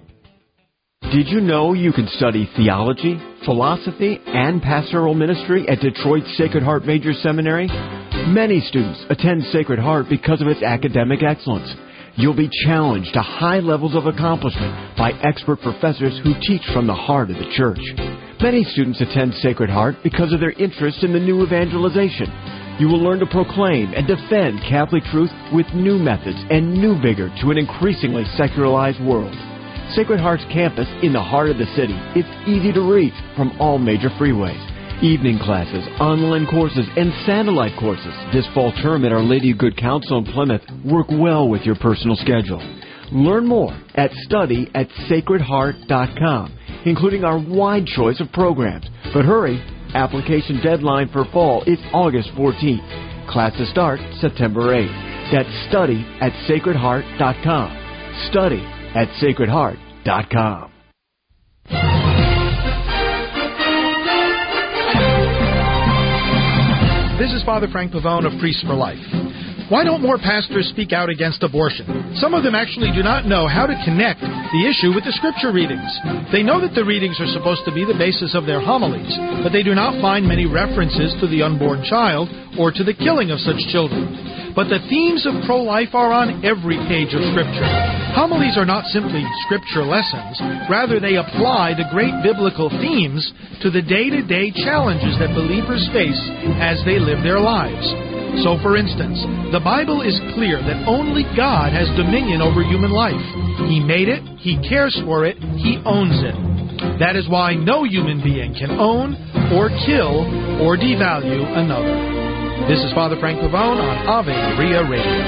Did you know you can study theology, philosophy, and pastoral ministry at Detroit's Sacred Heart Major Seminary? Many students attend Sacred Heart because of its academic excellence. You'll be challenged to high levels of accomplishment by expert professors who teach from the heart of the church. Many students attend Sacred Heart because of their interest in the new evangelization. You will learn to proclaim and defend Catholic truth with new methods and new vigor to an increasingly secularized world. Sacred Heart's campus in the heart of the city is easy to reach from all major freeways. Evening classes, online courses, and satellite courses this fall term at Our Lady of Good Counsel in Plymouth work well with your personal schedule. Learn more at study at sacred heart dot com, including our wide choice of programs. But hurry! Application deadline for fall is August fourteenth. Classes start September eighth. That's study at sacred heart dot com. Study at sacred heart dot com. This is Father Frank Pavone of Priests for Life. Why don't more pastors speak out against abortion? Some of them actually do not know how to connect the issue with the scripture readings. They know that the readings are supposed to be the basis of their homilies, but they do not find many references to the unborn child or to the killing of such children. But the themes of pro-life are on every page of Scripture. Homilies are not simply Scripture lessons. Rather, they apply the great biblical themes to the day-to-day challenges that believers face as they live their lives. So, for instance, the Bible is clear that only God has dominion over human life. He made it, He cares for it, He owns it. That is why no human being can own or kill or devalue another. This is Father Frank Pavone on Ave Maria Radio.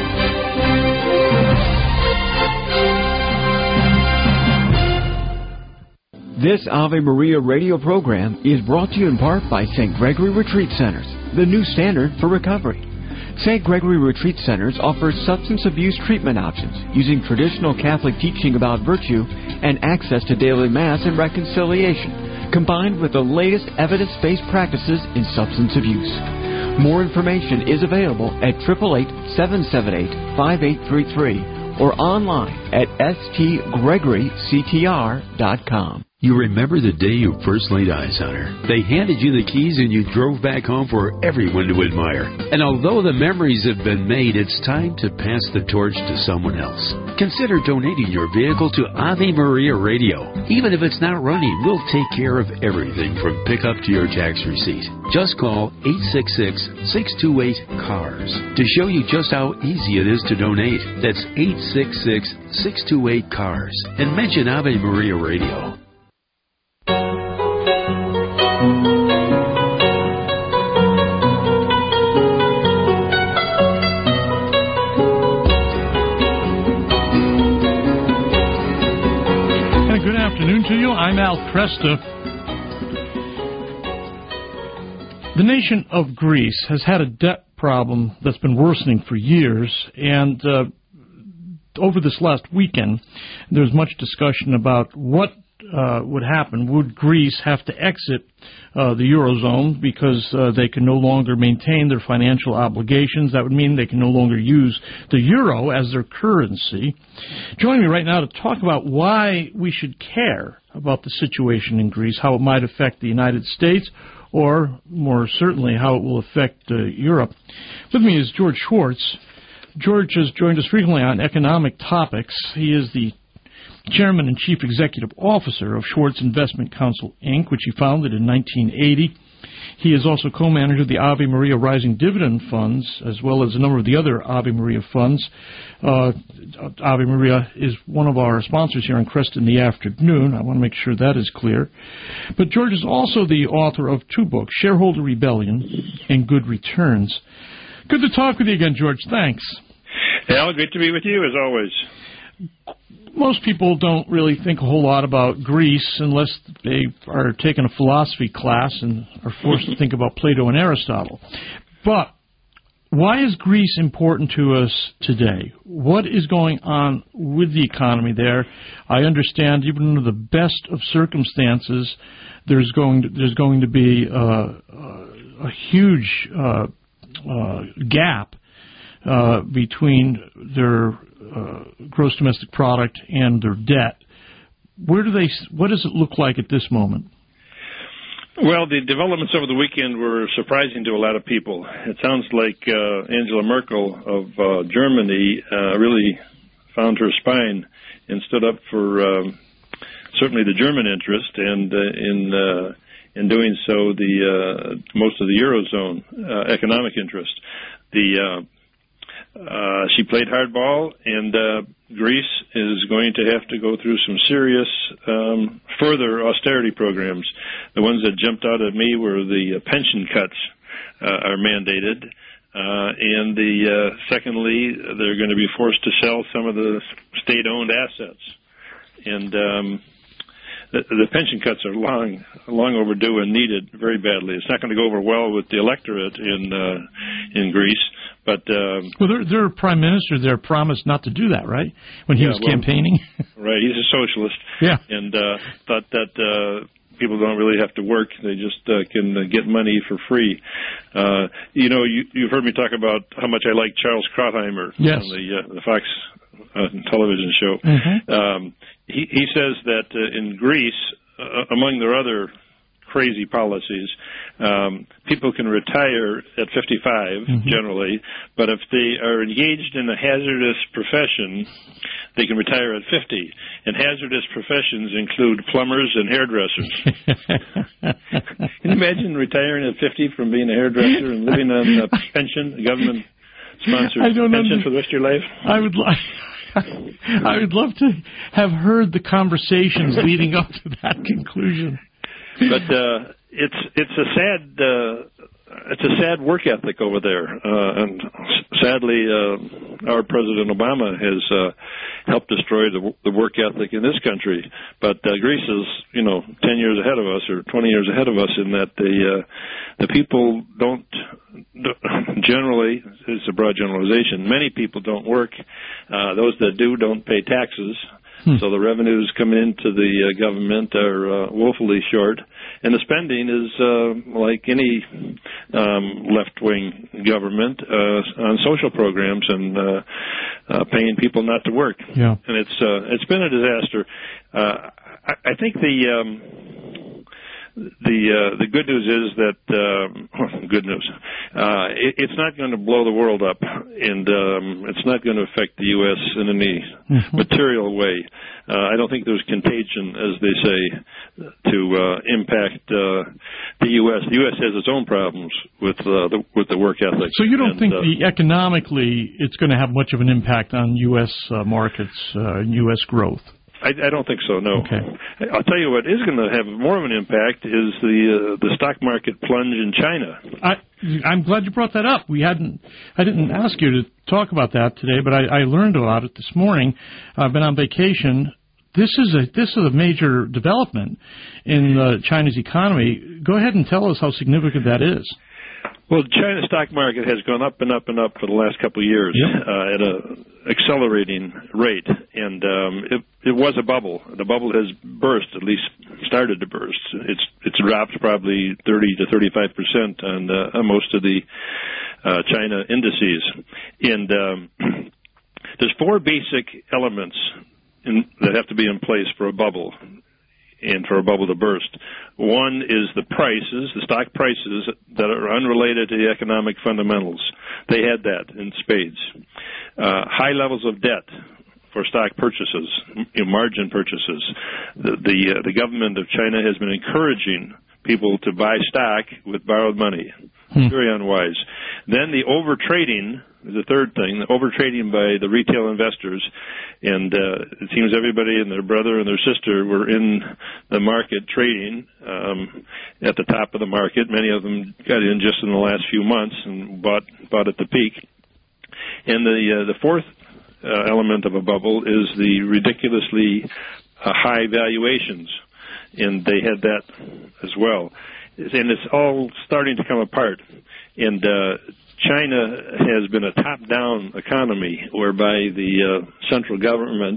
This Ave Maria Radio program is brought to you in part by Saint Gregory Retreat Centers, the new standard for recovery. Saint Gregory Retreat Centers offers substance abuse treatment options using traditional Catholic teaching about virtue and access to daily Mass and reconciliation, combined with the latest evidence-based practices in substance abuse. More information is available at eight eight eight, seven seven eight, five eight three three or online at s t gregory c t r dot com. You remember the day you first laid eyes on her. They handed you the keys and you drove back home for everyone to admire. And although the memories have been made, it's time to pass the torch to someone else. Consider donating your vehicle to Ave Maria Radio. Even if it's not running, we'll take care of everything from pickup to your tax receipt. Just call eight six six, six two eight, C A R S to show you just how easy it is to donate. That's eight six six, six two eight, C A R S and mention Ave Maria Radio. afternoon to you. I'm Al Kresta. The nation of Greece has had a debt problem that's been worsening for years, and uh, over this last weekend, there was much discussion about what uh, would happen. Would Greece have to exit uh, the Eurozone because uh, they can no longer maintain their financial obligations? That would mean they can no longer use the euro as their currency. Joining me right now to talk about why we should care about the situation in Greece, how it might affect the United States, or more certainly how it will affect uh, Europe. With me is George Schwartz. George has joined us frequently on economic topics. He is the Chairman and Chief Executive Officer of Schwartz Investment Counsel, Incorporated, which he founded in nineteen eighty. He is also co-manager of the Ave Maria Rising Dividend Funds, as well as a number of the other Ave Maria funds. Uh, Ave Maria is one of our sponsors here on Crest in the Afternoon. I want to make sure that is clear. But George is also the author of two books, Shareholder Rebellion and Good Returns. Good to talk with you again, George. Thanks. Al, great to be with you, as always. Most people don't really think a whole lot about Greece unless they are taking a philosophy class and are forced to think about Plato and Aristotle. But why is Greece important to us today? What is going on with the economy there? I understand even under the best of circumstances, there's going to, there's going to be uh, a huge uh, uh, gap uh, between their Uh, gross domestic product and their debt. Where do they? What does it look like at this moment? Well, the developments over the weekend were surprising to a lot of people. It sounds like uh, Angela Merkel of uh, Germany uh, really found her spine and stood up for um, certainly the German interest, and uh, in uh, in doing so, the uh, most of the Eurozone uh, economic interest. The uh, Uh, she played hardball, and uh, Greece is going to have to go through some serious um, further austerity programs. The ones that jumped out at me were the uh, pension cuts uh, are mandated, uh, and the uh, secondly, they're going to be forced to sell some of the state-owned assets. And um, the, the pension cuts are long, long overdue and needed very badly. It's not going to go over well with the electorate in uh, in Greece. But um, well, their, their prime minister there promised not to do that, right? When he yeah, was well, campaigning. Right, he's a socialist. Yeah, and uh, thought that uh, people don't really have to work; they just uh, can uh, get money for free. Uh, you know, you, you've heard me talk about how much I like Charles Krauthammer yes. on the, uh, the Fox uh, television show. Mm-hmm. Um, he, he says that uh, in Greece, uh, among their other crazy policies, um, people can retire at fifty-five, mm-hmm. generally, but if they are engaged in a hazardous profession, they can retire at fifty. And hazardous professions include plumbers and hairdressers. Can you imagine retiring at fifty from being a hairdresser and living on a pension, a government-sponsored pension for the rest of your life? I would like... I would love to have heard the conversations leading up to that conclusion. But uh, it's it's a sad uh, it's a sad work ethic over there, uh, and sadly, uh, our President Obama has uh, helped destroy the, the work ethic in this country. But uh, Greece is, you know, ten years ahead of us or twenty years ahead of us in that the uh, the people don't generally. It's a broad generalization. Many people don't work. Uh, those that do don't pay taxes. Hmm. So the revenues coming into the uh, government are uh, woefully short, and the spending is uh, like any um, left-wing government uh, on social programs and uh, uh, paying people not to work. Yeah. And it's uh, it's been a disaster. Uh, I, I think the um, the uh, the good news is that um, good news. Uh, it, it's not going to blow the world up, and um, it's not going to affect the U S in any mm-hmm. material way. Uh, I don't think there's contagion, as they say, to uh, impact uh, the U S. The U S has its own problems with uh, the with the work ethic. So you don't and, think uh, the economically it's going to have much of an impact on U S uh, markets uh, and U S growth? I, I don't think so, no. Okay. I'll tell you what is going to have more of an impact is the uh, the stock market plunge in China. I, I'm glad you brought that up. We hadn't. I didn't ask you to talk about that today, but I, I learned about it this morning. I've been on vacation this is a this is a major development in uh, China's economy. Go ahead and tell us how significant that is. Well, China's stock market has gone up and up and up for the last couple of years yep. uh, at a accelerating rate, and um, it, it was a bubble. The bubble has burst, at least started to burst. It's it's dropped probably thirty to thirty-five percent on, uh, on most of the uh, China indices, and um, there's four basic elements in, that have to be in place for a bubble. And for a bubble to burst. One is the prices, the stock prices that are unrelated to the economic fundamentals. They had that in spades. Uh, high levels of debt for stock purchases, you know, margin purchases. The the, uh, the government of China has been encouraging people to buy stock with borrowed money. Hmm. Very unwise. Then the over-trading is the third thing, the over-trading by the retail investors. And uh, it seems everybody and their brother and their sister were in the market trading um, at the top of the market. Many of them got in just in the last few months and bought bought at the peak. And the uh, the fourth uh, element of a bubble is the ridiculously uh, high valuations, and they had that as well. And it's all starting to come apart. And uh, China has been a top-down economy whereby the uh, central government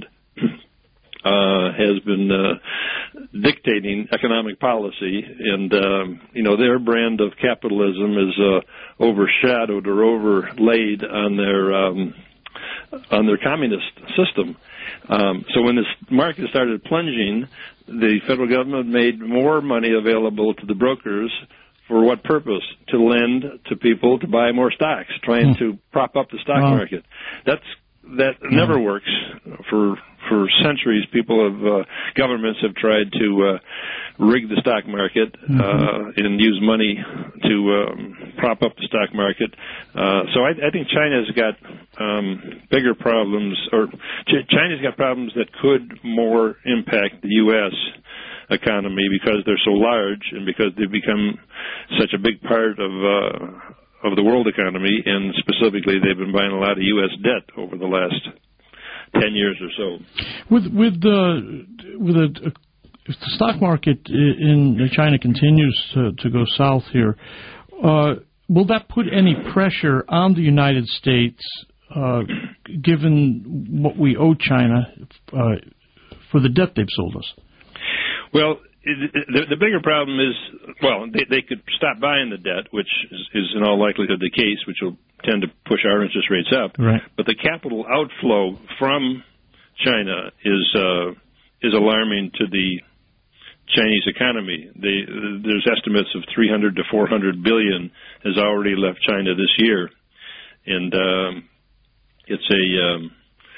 uh, has been uh, dictating economic policy, and um, you know their brand of capitalism is uh, overshadowed or overlaid on their um, on their communist system. Um, so when this market started plunging, the federal government made more money available to the brokers. For what purpose? To lend to people to buy more stocks, trying hmm. to prop up the stock wow. market. That's that hmm. never works. For for centuries, people have uh, governments have tried to uh, rig the stock market mm-hmm. uh, and use money to um, prop up the stock market. Uh, so I, I think China's got um, bigger problems, or Ch- China's got problems that could more impact the U S economy because they're so large and because they've become such a big part of uh, of the world economy, and specifically they've been buying a lot of U S debt over the last ten years or so. With with the with a, if the stock market in China continues to, to go south here, uh, will that put any pressure on the United States, uh, given what we owe China uh, for the debt they've sold us? Well, it, the, the bigger problem is, well, they, they could stop buying the debt, which is, is in all likelihood the case, which will tend to push our interest rates up. Right. But the capital outflow from China is uh, is alarming to the Chinese economy. They, there's estimates of three hundred to four hundred billion has already left China this year, and um, it's a um,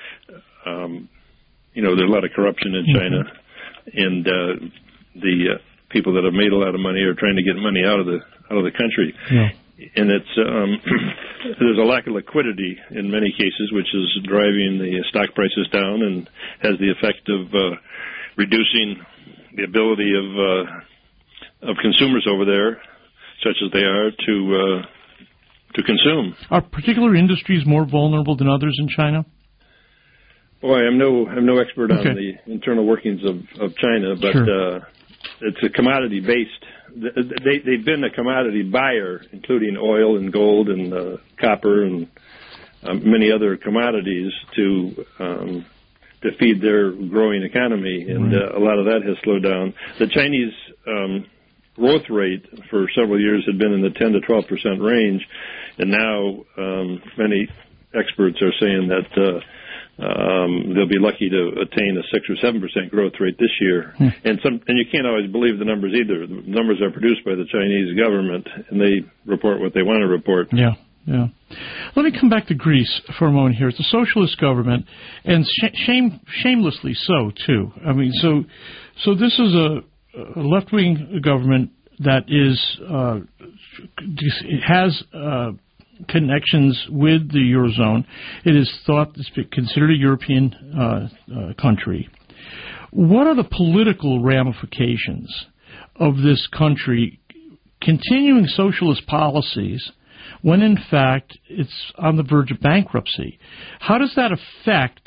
um, you know there's a lot of corruption in China. Mm-hmm. And uh, the uh, people that have made a lot of money are trying to get money out of the out of the country, yeah. and it's um, there's a lack of liquidity in many cases, which is driving the stock prices down and has the effect of uh, reducing the ability of uh, of consumers over there, such as they are, to uh, to consume. Are particular industries more vulnerable than others in China? Boy, I'm no I'm no expert on okay. the internal workings of, of China, but sure. uh, it's a commodity based. They they've been a commodity buyer, including oil and gold and uh, copper and um, many other commodities to um, to feed their growing economy, and right. uh, a lot of that has slowed down. The Chinese um, growth rate for several years had been in the ten to twelve percent range, and now um, many experts are saying that. Uh, Um, they'll be lucky to attain a six or seven percent growth rate this year, hmm. and some. And you can't always believe the numbers either. The numbers are produced by the Chinese government, and they report what they want to report. Yeah, yeah. Let me come back to Greece for a moment here. It's a socialist government, and sh- shame, shamelessly so too. I mean, so, so this is a, a left-wing government that is uh, it has. Uh, connections with the Eurozone. It is thought to be considered a European uh, uh, country. What are the political ramifications of this country continuing socialist policies when, in fact, it's on the verge of bankruptcy? How does that affect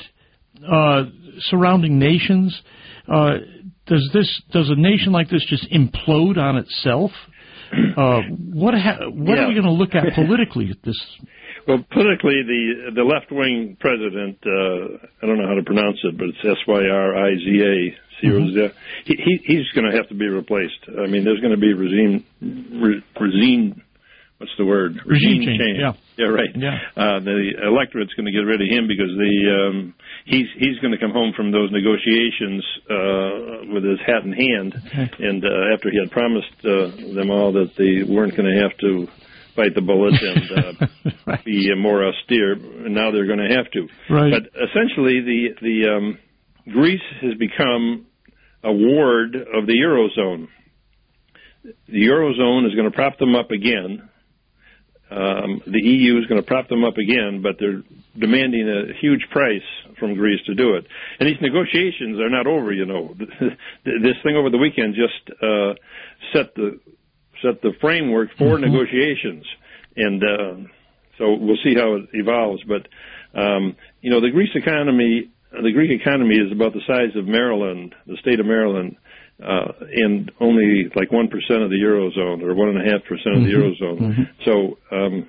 uh, surrounding nations. Uh, does this does a nation like this just implode on itself? Uh, what ha- what yeah. are we going to look at politically at this? Well, politically, the the left-wing president, uh, I don't know how to pronounce it, but it's S Y R I Z A, mm-hmm. he, he, he's going to have to be replaced. I mean, there's going to be regime, re, regime, what's the word? Regime, regime change. change. Yeah, yeah, right. Yeah. Uh, the electorate's going to get rid of him because the um, he's he's going to come home from those negotiations uh, with his hat in hand, okay. and uh, after he had promised uh, them all that they weren't going to have to bite the bullet and uh, right. be uh, more austere. Now they're going to have to. Right. But essentially, the the um, Greece has become a ward of the Eurozone. The Eurozone is going to prop them up again. Um, the E U is going to prop them up again, but they're demanding a huge price from Greece to do it. And these negotiations are not over, you know. This thing over the weekend just uh, set the set the framework for mm-hmm. negotiations, and uh, so we'll see how it evolves. But um, you know, the Greece economy, the Greek economy is about the size of Maryland, the state of Maryland, uh, and only like one percent of the eurozone, or one and a half percent of the mm-hmm. eurozone. Mm-hmm. So um,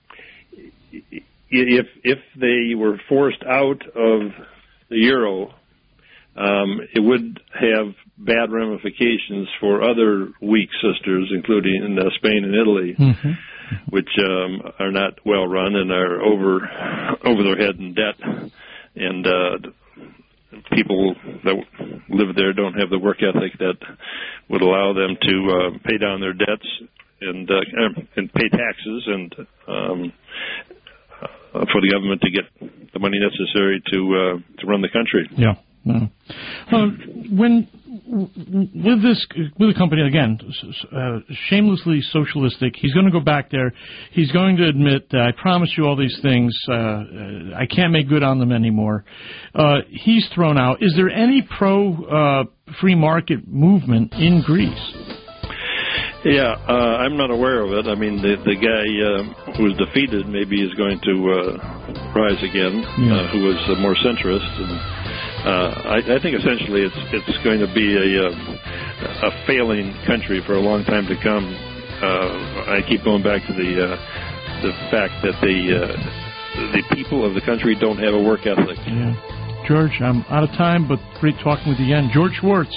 if if they were forced out of the euro, um, it would have bad ramifications for other weak sisters, including uh, Spain and Italy, mm-hmm. which um, are not well run and are over over their head in debt, and uh, people that live there don't have the work ethic that would allow them to uh, pay down their debts and uh, and pay taxes and um, uh, for the government to get the money necessary to uh, to run the country. Yeah. Yeah. Uh, when with this with the company again, uh, shamelessly socialistic, he's going to go back there. He's going to admit that I promised you all these things. Uh, I can't make good on them anymore. Uh, he's thrown out. Is there any pro uh, free market movement in Greece? Yeah, uh, I'm not aware of it. I mean, the the guy uh, who was defeated maybe is going to uh, rise again, yeah. uh, who was uh, more centrist. And, Uh, I, I think essentially it's it's going to be a uh, a failing country for a long time to come. Uh, I keep going back to the uh, the fact that the uh, the people of the country don't have a work ethic. Yeah, George, I'm out of time, but great talking with you again, George Schwartz.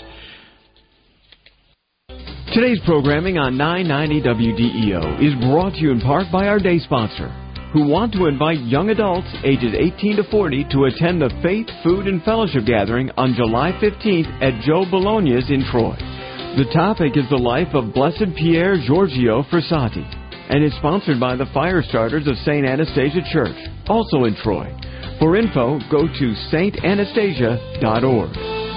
Today's programming on nine ninety W D E O is brought to you in part by our day sponsor, who want to invite young adults ages eighteen to forty to attend the Faith, Food, and Fellowship Gathering on July fifteenth at Joe Bologna's in Troy. The topic is the life of Blessed Pier Giorgio Frassati, and is sponsored by the Fire Starters of Saint Anastasia Church, also in Troy. For info, go to saint anastasia dot org.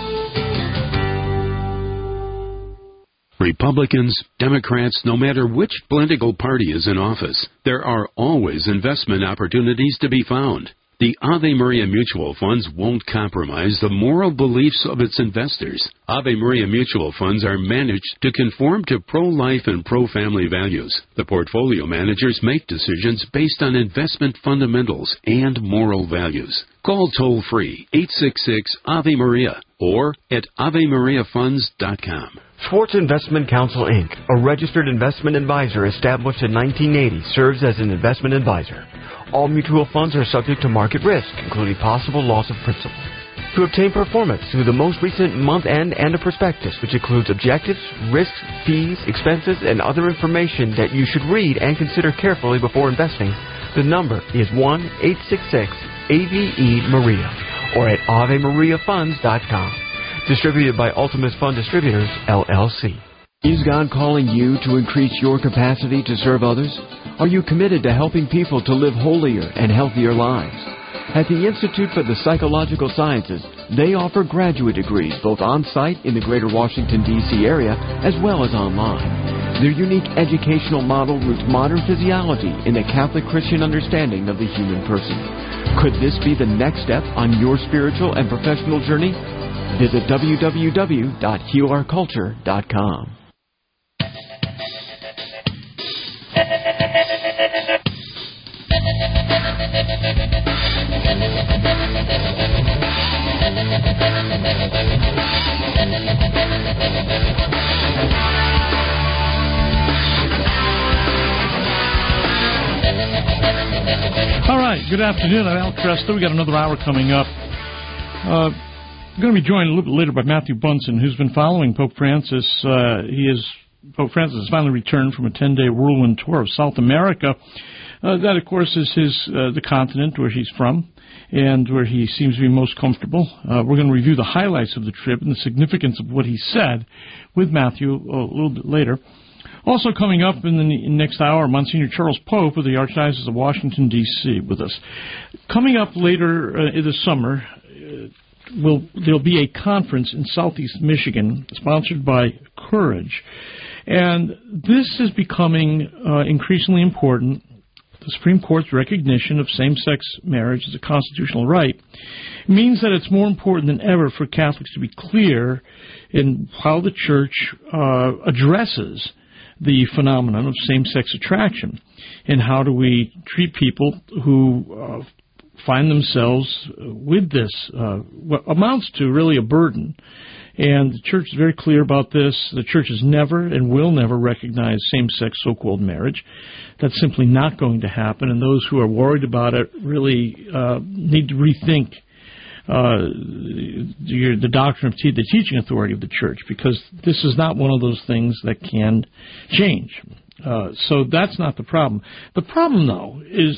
Republicans, Democrats, no matter which political party is in office, there are always investment opportunities to be found. The Ave Maria Mutual Funds won't compromise the moral beliefs of its investors. Ave Maria Mutual Funds are managed to conform to pro-life and pro-family values. The portfolio managers make decisions based on investment fundamentals and moral values. Call toll-free eight six six Ave Maria or at ave maria funds dot com. Schwartz Investment Counsel, Incorporated, a registered investment advisor established in nineteen eighty, serves as an investment advisor. All mutual funds are subject to market risk, including possible loss of principal. To obtain performance through the most recent month-end and a prospectus, which includes objectives, risks, fees, expenses, and other information that you should read and consider carefully before investing, the number is one eight six six A V E Maria or at ave maria funds dot com. Distributed by Ultimus Fund Distributors, L L C. Is God calling you to increase your capacity to serve others? Are you committed to helping people to live holier and healthier lives? At the Institute for the Psychological Sciences, they offer graduate degrees both on-site in the greater Washington, D C area as well as online. Their unique educational model roots modern physiology in the Catholic Christian understanding of the human person. Could this be the next step on your spiritual and professional journey? Visit w w w dot heal our culture dot com. All right, good afternoon. I'm Al Kresta. We got another hour coming up. Uh, I'm going to be joined a little bit later by Matthew Bunson, who's been following Pope Francis. Uh, he is Pope Francis has finally returned from a ten-day whirlwind tour of South America. Uh, that, of course, is his uh, the continent where he's from and where he seems to be most comfortable. Uh, we're going to review the highlights of the trip and the significance of what he said with Matthew a little bit later. Also coming up in the next hour, Monsignor Charles Pope of the Archdiocese of Washington, D C with us. Coming up later uh, in the summer, uh, will there'll be a conference in Southeast Michigan sponsored by Courage. And this is becoming uh, increasingly important. The Supreme Court's recognition of same-sex marriage as a constitutional right means that it's more important than ever for Catholics to be clear in how the Church uh, addresses the phenomenon of same-sex attraction, and how do we treat people who uh, find themselves with this, uh, what amounts to really a burden. And the Church is very clear about this. The Church has never and will never recognize same-sex so-called marriage. That's simply not going to happen, and those who are worried about it really uh, need to rethink uh, the, the doctrine of te- the teaching authority of the Church, because this is not one of those things that can change. Uh, so that's not the problem. The problem, though, is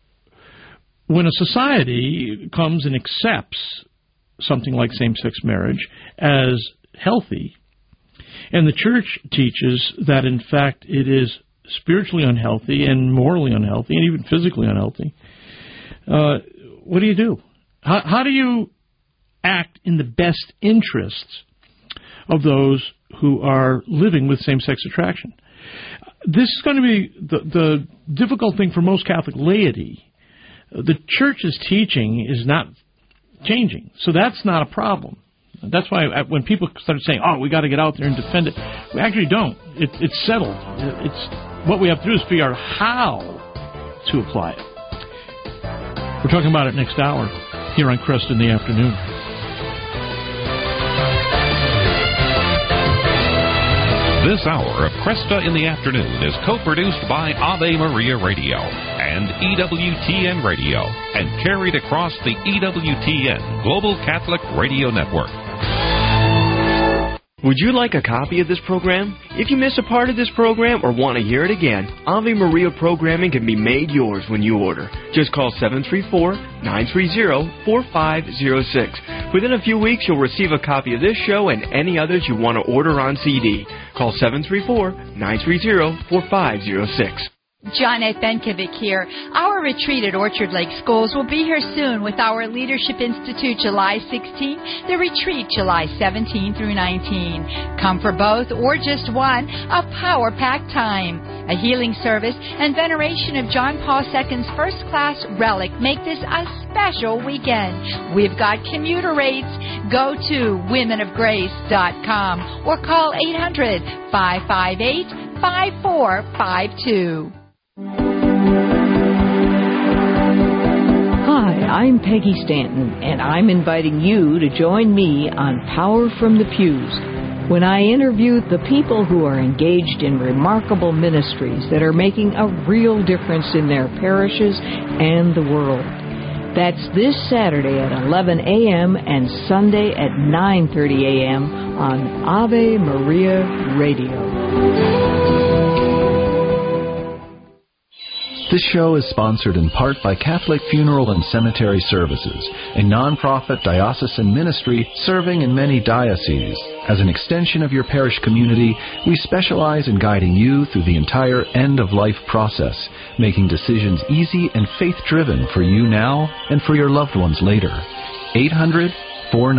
when a society comes and accepts something like same-sex marriage as healthy, and the Church teaches that, in fact, it is spiritually unhealthy and morally unhealthy and even physically unhealthy, uh, what do you do? How, how do you act in the best interests of those who are living with same-sex attraction? This is going to be the, the difficult thing for most Catholic laity. The Church's teaching is not changing, so that's not a problem. That's why I, when people started saying, oh, we got to get out there and defend it, we actually don't. It, it's settled. It's what we have to do is figure out how to apply it. We're talking about it next hour here on Crest in the Afternoon. This hour of Cresta in the Afternoon is co-produced by Ave Maria Radio and E W T N Radio and carried across the E W T N Global Catholic Radio Network. Would you like a copy of this program? If you miss a part of this program or want to hear it again, Ave Maria programming can be made yours when you order. Just call seven three four, nine three zero, four five zero six. Within a few weeks, you'll receive a copy of this show and any others you want to order on C D. Call seven three four, nine three zero, four five zero six. Johnette Benkovic here. Our retreat at Orchard Lake Schools will be here soon with our Leadership Institute July sixteenth, the retreat July seventeenth through nineteenth. Come for both or just one, a power-packed time. A healing service and veneration of John Paul the Second's first-class relic make this a special weekend. We've got commuter rates. Go to women of grace dot com or call eight hundred, five five eight, five four five two. Hi, I'm Peggy Stanton, and I'm inviting you to join me on Power from the Pews when I interview the people who are engaged in remarkable ministries that are making a real difference in their parishes and the world. That's this Saturday at eleven a.m. and Sunday at nine thirty a.m. on Ave Maria Radio. This show is sponsored in part by Catholic Funeral and Cemetery Services, a non-profit diocesan ministry serving in many dioceses. As an extension of your parish community, we specialize in guiding you through the entire end-of-life process, making decisions easy and faith-driven for you now and for your loved ones later. eight hundred, four